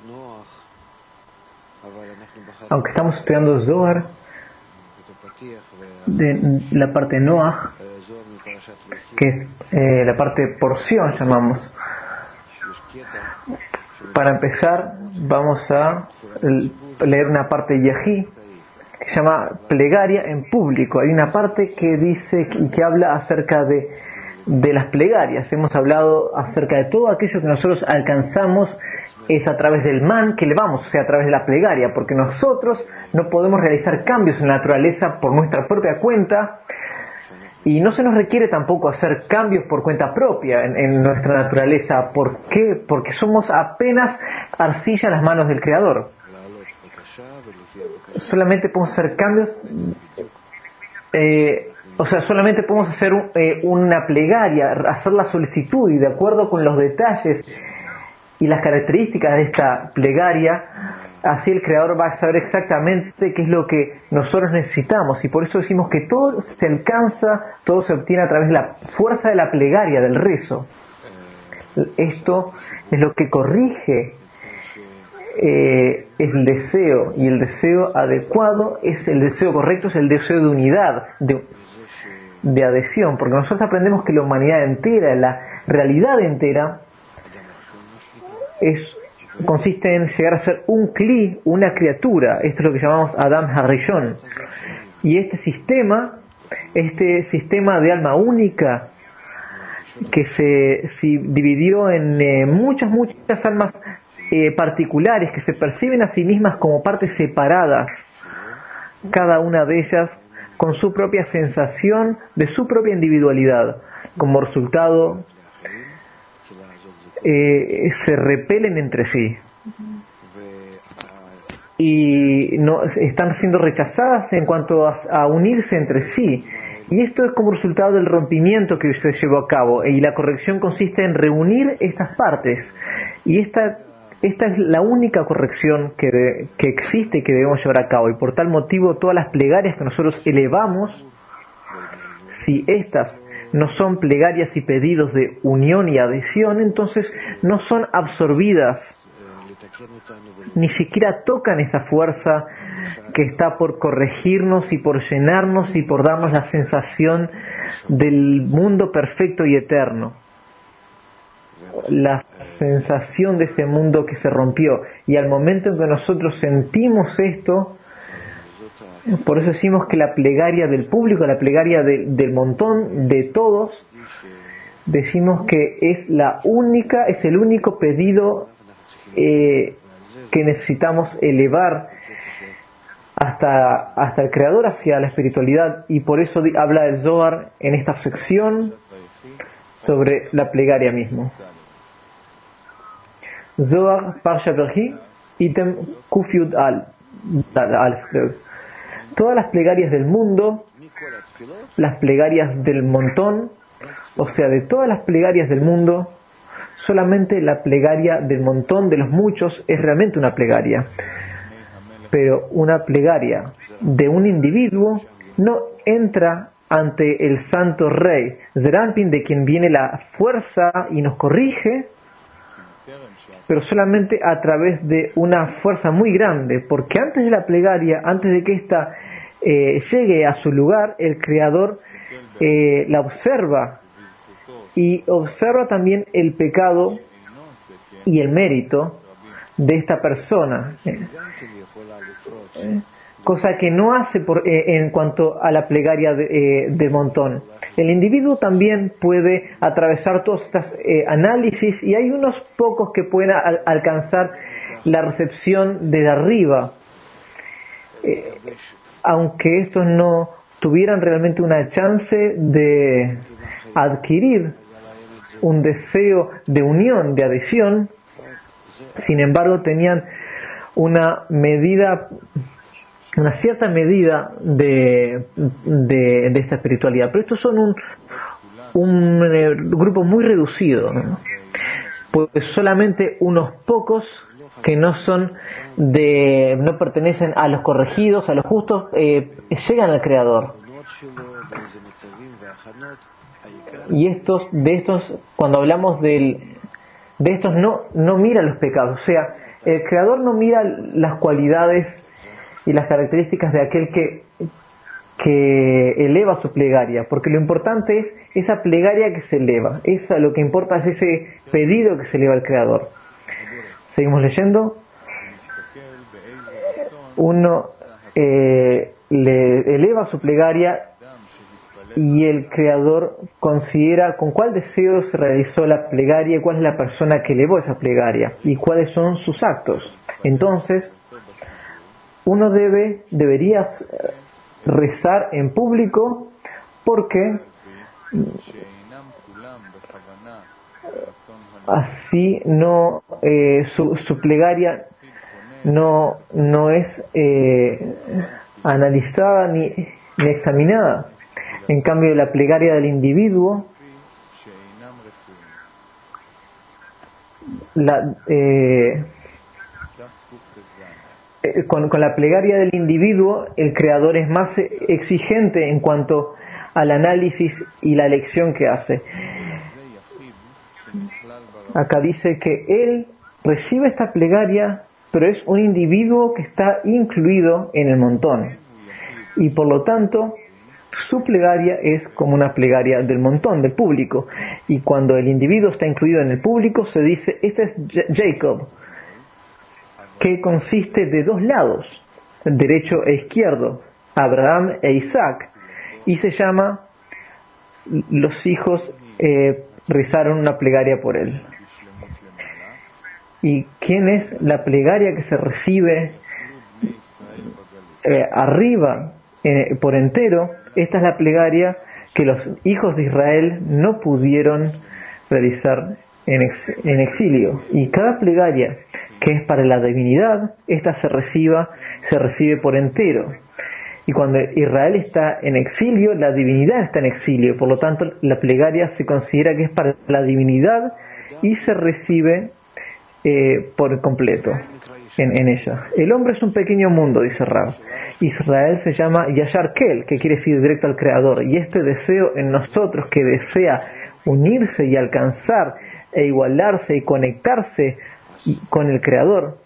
Aunque estamos estudiando Zohar, de la parte Noach, que es la parte porción, llamamos. Para empezar, vamos a leer una parte de Yají, que se llama plegaria en público. Hay una parte que dice y que habla acerca de las plegarias. Hemos hablado acerca de todo aquello que nosotros alcanzamos es a través del man que elevamos, o sea, a través de la plegaria, porque nosotros no podemos realizar cambios en la naturaleza por nuestra propia cuenta, y no se nos requiere tampoco hacer cambios por cuenta propia en nuestra naturaleza. ¿Por qué? Porque somos apenas arcilla en las manos del Creador. Solamente podemos hacer cambios, solamente podemos hacer una plegaria, hacer la solicitud, y de acuerdo con los detalles y las características de esta plegaria, así el Creador va a saber exactamente qué es lo que nosotros necesitamos. Y por eso decimos que todo se alcanza, todo se obtiene a través de la fuerza de la plegaria, del rezo. Esto es lo que corrige el deseo, y el deseo adecuado es el deseo correcto, es el deseo de unidad, de adhesión, porque nosotros aprendemos que la humanidad entera, la realidad entera, consiste en llegar a ser un kli, una criatura. Esto es lo que llamamos Adam Harishon. Y este sistema de alma única, que se dividió en muchas almas particulares, que se perciben a sí mismas como partes separadas, cada una de ellas con su propia sensación de su propia individualidad. Como resultado, se repelen entre sí y no están siendo rechazadas en cuanto a unirse entre sí, y esto es como resultado del rompimiento que se llevó a cabo, y la corrección consiste en reunir estas partes, y esta es la única corrección que existe y que debemos llevar a cabo. Y por tal motivo todas las plegarias que nosotros elevamos, si estas no son plegarias y pedidos de unión y adhesión, entonces no son absorbidas, ni siquiera tocan esa fuerza que está por corregirnos y por llenarnos y por darnos la sensación del mundo perfecto y eterno, la sensación de ese mundo que se rompió. Y al momento en que nosotros sentimos esto, por eso decimos que la plegaria del público, la plegaria del montón, de todos, decimos que es el único pedido que necesitamos elevar hasta el Creador, hacia la espiritualidad. Y por eso habla el Zohar en esta sección sobre la plegaria mismo. Zohar Parsha Berhi, Item Kufiud Alf. Todas las plegarias del mundo, las plegarias del montón, o sea, de todas las plegarias del mundo, solamente la plegaria del montón, de los muchos, es realmente una plegaria. Pero una plegaria de un individuo no entra ante el Santo Rey, Zerampin, de quien viene la fuerza y nos corrige, pero solamente a través de una fuerza muy grande, porque antes de la plegaria, antes de que ésta llegue a su lugar, el Creador la observa, y observa también el pecado y el mérito de esta persona, cosa que no hace en cuanto a la plegaria de montón. El individuo también puede atravesar todos estos análisis, y hay unos pocos que pueden alcanzar la recepción desde arriba, aunque estos no tuvieran realmente una chance de adquirir un deseo de unión, de adhesión. Sin embargo, tenían una cierta medida de esta espiritualidad. Pero estos son un grupo muy reducido, ¿no? Pues solamente unos pocos que no pertenecen a los corregidos, a los justos, llegan al Creador. Y de estos, cuando hablamos de estos, no mira los pecados. O sea, el Creador no mira las cualidades y las características de aquel que eleva su plegaria, porque lo importante es esa plegaria que se eleva, lo que importa es ese pedido que se eleva al Creador. Seguimos leyendo. Uno le eleva su plegaria y el Creador considera con cuál deseo se realizó la plegaria, cuál es la persona que elevó esa plegaria y cuáles son sus actos. Entonces, uno debería rezar en público porque así no su plegaria no es analizada ni examinada. En cambio, la plegaria del individuo con la plegaria del individuo el Creador es más exigente en cuanto al análisis y la elección que hace. Acá dice que él recibe esta plegaria, pero es un individuo que está incluido en el montón y por lo tanto su plegaria es como una plegaria del montón, del público, y cuando el individuo está incluido en el público se dice, este es Jacob, que consiste de dos lados, derecho e izquierdo, Abraham e Isaac, y se llama, los hijos rezaron una plegaria por él. ¿Y quién es la plegaria que se recibe arriba por entero? Esta es la plegaria que los hijos de Israel no pudieron realizar en exilio. Y cada plegaria que es para la divinidad, esta se recibe por entero. Y cuando Israel está en exilio, la divinidad está en exilio. Por lo tanto, la plegaria se considera que es para la divinidad y se recibe por completo en ella. El hombre es un pequeño mundo, dice Rab. Israel se llama Yashar Kel, que quiere decir directo al Creador. Y este deseo en nosotros, que desea unirse y alcanzar e igualarse y conectarse con el Creador,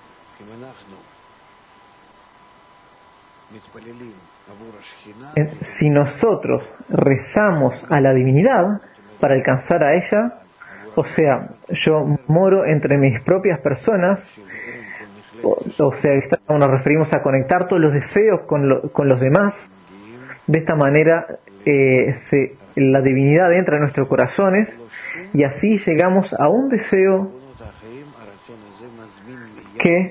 si nosotros rezamos a la divinidad para alcanzar a ella, o sea, yo moro entre mis propias personas, o sea, nos referimos a conectar todos los deseos con los demás. De esta manera la divinidad entra en nuestros corazones y así llegamos a un deseo que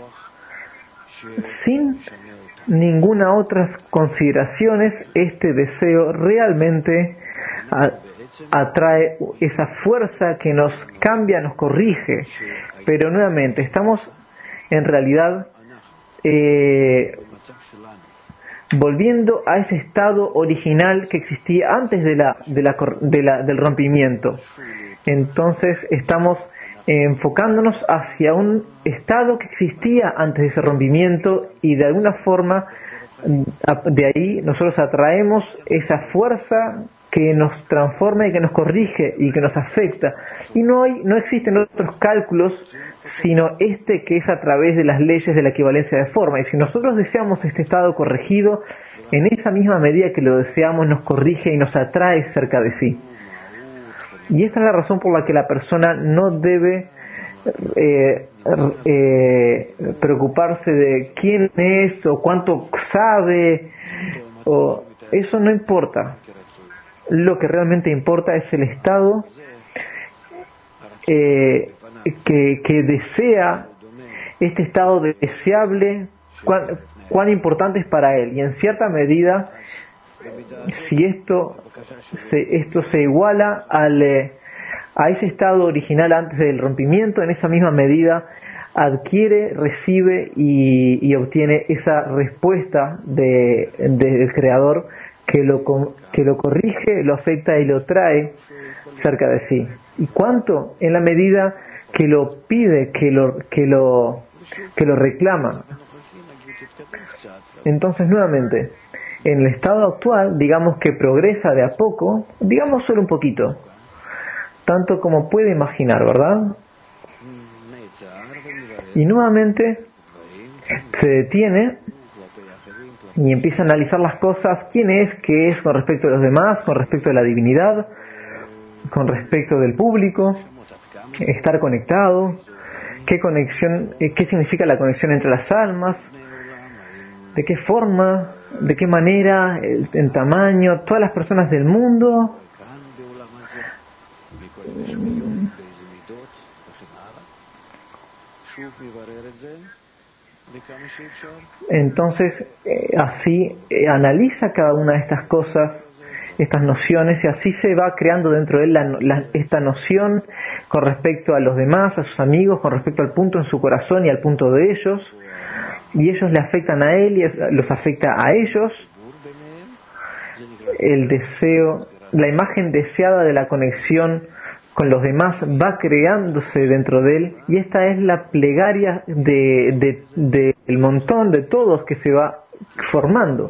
sin ninguna otras consideraciones este deseo realmente atrae esa fuerza que nos cambia, nos corrige, pero nuevamente estamos en realidad volviendo a ese estado original que existía antes del rompimiento. Entonces estamos enfocándonos hacia un estado que existía antes de ese rompimiento y de alguna forma de ahí nosotros atraemos esa fuerza que nos transforma y que nos corrige y que nos afecta, y no existen otros cálculos sino que es a través de las leyes de la equivalencia de forma. Y si nosotros deseamos este estado corregido, en esa misma medida que lo deseamos nos corrige y nos atrae cerca de sí. Y esta es la razón por la que la persona no debe preocuparse de quién es o cuánto sabe, eso no importa. Lo que realmente importa es el estado que desea, este estado deseable, cuán importante es para él. Y en cierta medida, si esto se iguala a ese estado original antes del rompimiento, en esa misma medida adquiere, recibe y obtiene esa respuesta del Creador que lo corrige, lo afecta y lo trae cerca de sí. ¿Y cuánto? En la medida que lo pide, que lo reclama. Entonces, nuevamente, en el estado actual, digamos que progresa de a poco, digamos solo un poquito, tanto como puede imaginar, ¿verdad? Y nuevamente se detiene y empieza a analizar las cosas, quién es, qué es con respecto a los demás, con respecto a la divinidad, con respecto del público, estar conectado, qué conexión, qué significa la conexión entre las almas, de qué forma, de qué manera, en tamaño, todas las personas del mundo. Entonces, así analiza cada una de estas cosas, estas nociones, y así se va creando dentro de él esta noción con respecto a los demás, a sus amigos, con respecto al punto en su corazón y al punto de ellos, y ellos le afectan a él y los afecta a ellos. El deseo, la imagen deseada de la conexión con los demás va creándose dentro de él, y esta es la plegaria del montón de todos que se va formando.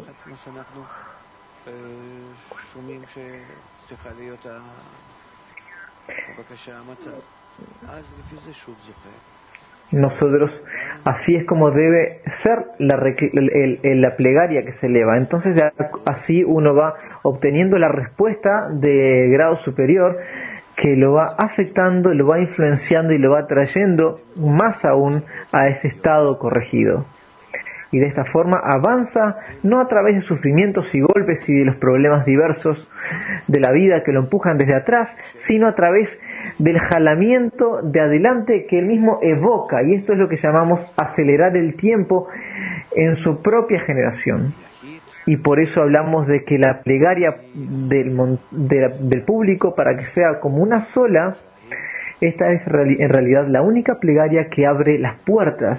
Nosotros, así es como debe ser la plegaria que se eleva. Entonces así uno va obteniendo la respuesta de grado superior, que lo va afectando, lo va influenciando y lo va trayendo más aún a ese estado corregido. Y de esta forma avanza no a través de sufrimientos y golpes y de los problemas diversos de la vida que lo empujan desde atrás, sino a través del jalamiento de adelante que él mismo evoca, y esto es lo que llamamos acelerar el tiempo en su propia generación. Y por eso hablamos de que la plegaria del público, para que sea como una sola, esta es en realidad la única plegaria que abre las puertas,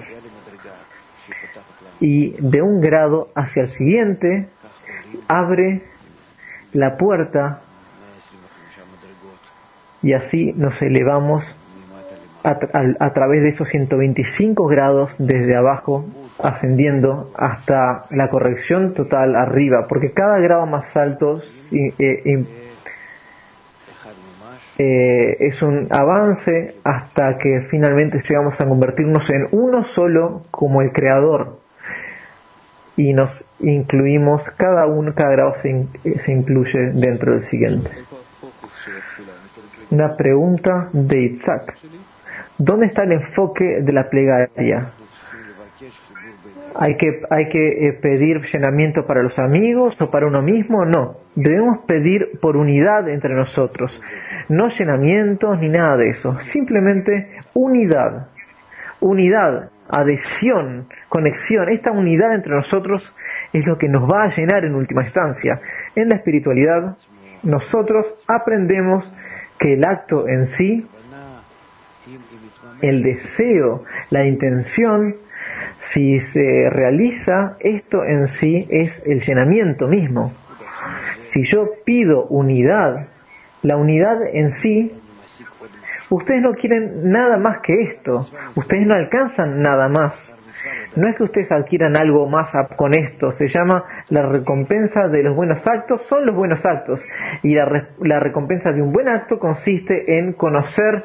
y de un grado hacia el siguiente abre la puerta, y así nos elevamos a través de esos 125 grados desde abajo, ascendiendo hasta la corrección total arriba, porque cada grado más alto es un avance hasta que finalmente llegamos a convertirnos en uno solo como el Creador, y nos incluimos, cada grado se incluye dentro del siguiente. Una pregunta de Itzhak: ¿dónde está el enfoque de la plegaria? ¿Hay que pedir llenamiento para los amigos o para uno mismo? No, debemos pedir por unidad entre nosotros, no llenamientos ni nada de eso, simplemente unidad, adhesión, conexión. Esta unidad entre nosotros es lo que nos va a llenar en última instancia. En la espiritualidad nosotros aprendemos que el acto en sí, el deseo, la intención, si se realiza, esto en sí es el llenamiento mismo. Si yo pido unidad, la unidad en sí, ustedes no quieren nada más que esto, ustedes no alcanzan nada más. No es que ustedes adquieran algo más con esto, se llama la recompensa de los buenos actos, son los buenos actos, y la recompensa de un buen acto consiste en conocer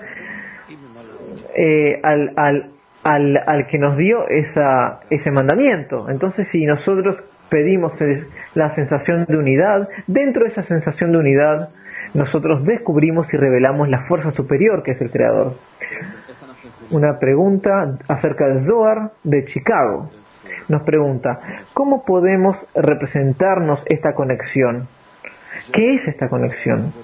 al que nos dio ese mandamiento. Entonces, si nosotros pedimos la sensación de unidad, dentro de esa sensación de unidad nosotros descubrimos y revelamos la fuerza superior que es el Creador. Una pregunta acerca del Zohar de Chicago. Nos pregunta: ¿cómo podemos representarnos esta conexión? ¿Qué es esta conexión?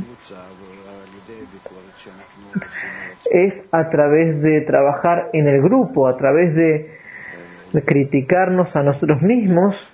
Es a través de trabajar en el grupo, a través de criticarnos a nosotros mismos,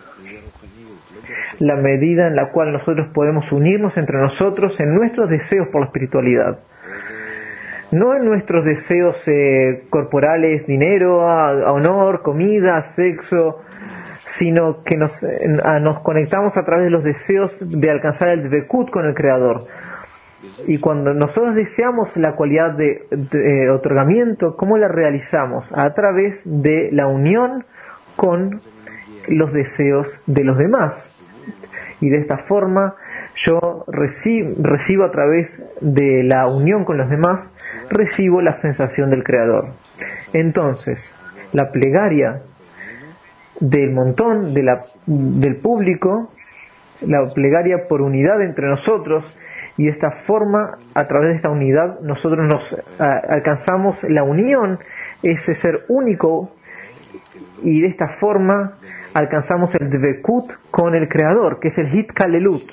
la medida en la cual nosotros podemos unirnos entre nosotros en nuestros deseos por la espiritualidad. No en nuestros deseos corporales, dinero, honor, comida, sexo, sino que nos conectamos a través de los deseos de alcanzar el dvekut con el Creador. Y cuando nosotros deseamos la cualidad de otorgamiento, ¿cómo la realizamos? A través de la unión con los deseos de los demás. Y de esta forma yo recibo a través de la unión con los demás, recibo la sensación del Creador. Entonces, la plegaria del montón, del público, la plegaria por unidad entre nosotros, y de esta forma, a través de esta unidad, nosotros nos alcanzamos la unión, ese ser único, y de esta forma alcanzamos el dvekut con el Creador, que es el hitkalelut.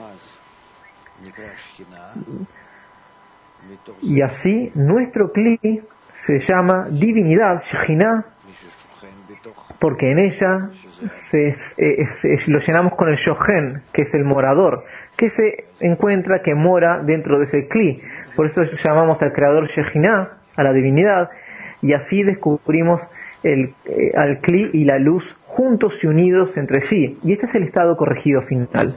Y así nuestro kli se llama divinidad, Shekhinah, porque en ella lo llenamos con el Shohen, que es el morador, que se encuentra, que mora dentro de ese kli. Por eso llamamos al Creador Shekhinah, a la divinidad, y así descubrimos al kli y la luz juntos y unidos entre sí. Y este es el estado corregido final.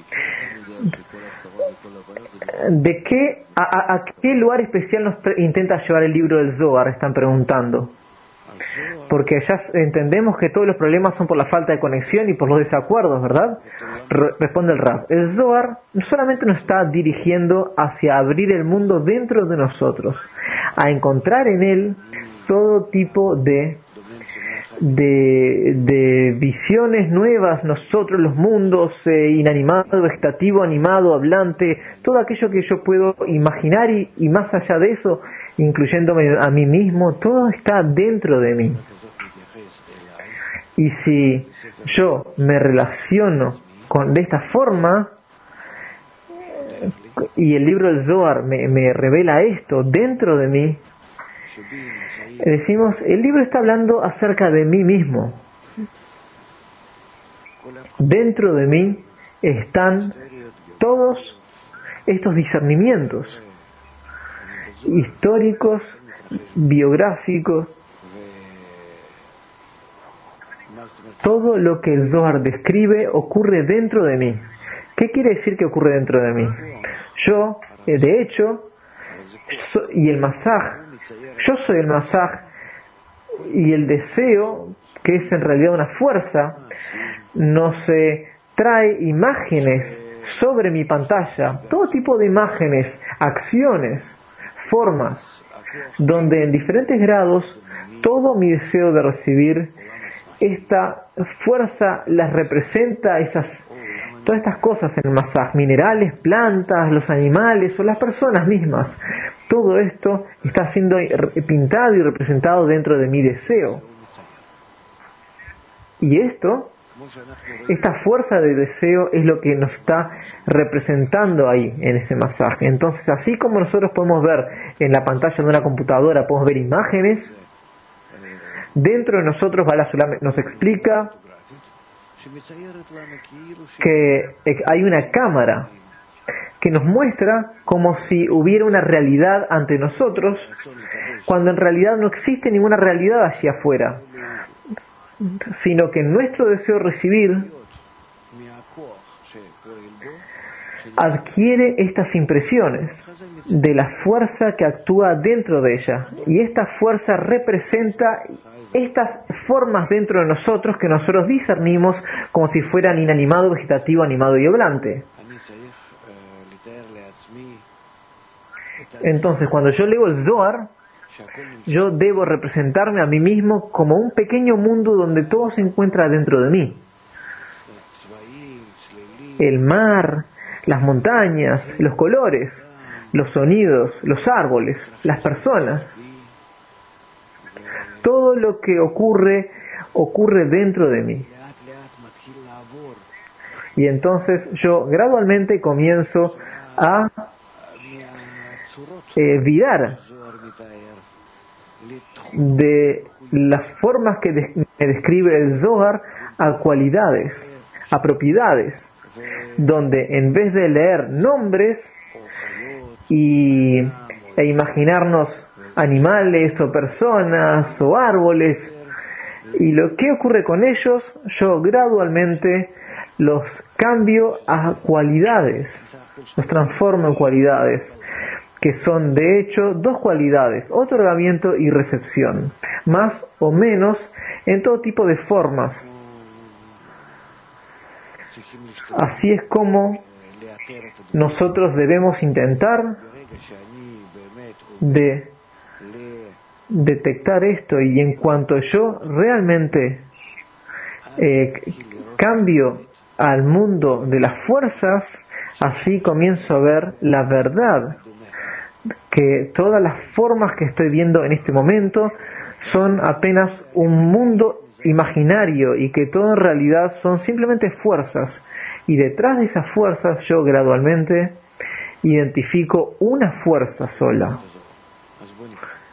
¿De qué, a qué lugar especial nos intenta llevar el libro del Zohar? Están preguntando. Porque ya entendemos que todos los problemas son por la falta de conexión y por los desacuerdos, ¿verdad? Responde el Rab. El Zohar solamente nos está dirigiendo hacia abrir el mundo dentro de nosotros, a encontrar en él todo tipo de visiones nuevas, nosotros, los mundos, inanimado, vegetativo, animado, hablante, todo aquello que yo puedo imaginar y más allá de eso, incluyéndome a mí mismo, todo está dentro de mí. Y si yo me relaciono de esta forma, y el libro del Zohar me revela esto dentro de mí, decimos, el libro está hablando acerca de mí mismo. Dentro de mí están todos estos discernimientos históricos, biográficos, todo lo que el Zohar describe ocurre dentro de mí. ¿Qué quiere decir que ocurre dentro de mí? Yo, de hecho, y el masaj, yo soy el masaj, y el deseo, que es en realidad una fuerza, nos trae imágenes sobre mi pantalla, todo tipo de imágenes, acciones, formas, donde en diferentes grados todo mi deseo de recibir esta fuerza las representa, todas estas cosas en el masaj, minerales, plantas, los animales o las personas mismas. Todo esto está siendo pintado y representado dentro de mi deseo. Y esta fuerza de deseo es lo que nos está representando ahí en ese masaje. Entonces, así como nosotros podemos ver en la pantalla de una computadora, podemos ver imágenes, dentro de nosotros Baal HaSulam nos explica que hay una cámara que nos muestra como si hubiera una realidad ante nosotros, cuando en realidad no existe ninguna realidad allí afuera, sino que nuestro deseo de recibir adquiere estas impresiones de la fuerza que actúa dentro de ella, y esta fuerza representa estas formas dentro de nosotros que nosotros discernimos como si fueran inanimado, vegetativo, animado y hablante. Entonces, cuando yo leo el Zohar, yo debo representarme a mí mismo como un pequeño mundo donde todo se encuentra dentro de mí. El mar, las montañas, los colores, los sonidos, los árboles, las personas. Todo lo que ocurre dentro de mí. Y entonces yo gradualmente comienzo a virar de las formas que me describe el Zohar a cualidades, a propiedades, donde en vez de leer nombres e imaginarnos animales o personas o árboles y lo que ocurre con ellos, yo gradualmente los cambio a cualidades, los transformo en cualidades, que son de hecho dos cualidades, otorgamiento y recepción, más o menos en todo tipo de formas. Así es como nosotros debemos intentar de detectar esto, y en cuanto yo realmente cambio al mundo de las fuerzas, así comienzo a ver la verdad, que todas las formas que estoy viendo en este momento son apenas un mundo imaginario y que todo en realidad son simplemente fuerzas, y detrás de esas fuerzas yo gradualmente identifico una fuerza sola.